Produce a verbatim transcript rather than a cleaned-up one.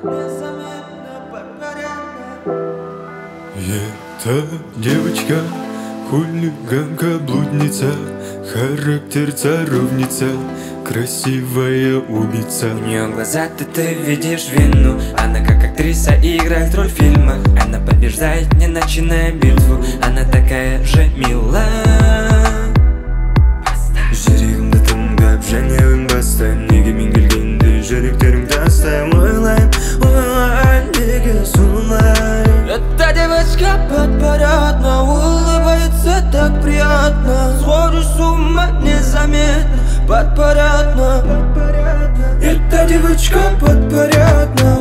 Эта девочка хулиганка, блудница, характер царовница, красивая убийца. У нее глаза-то ты видишь вину, она как актриса играет роль в фильмах. Она побеждает, не начиная битву, она такая же милая. Жүрегімді тыңдап және үнбастайым, неге мен келгенде жүректеріңді тастайым. Ойлайым, ойлайым, неге солай. Эта девочка подпорядна, улыбается так приятно, сходишь с ума незаметно, подпорядна. Эта девочка подпорядна,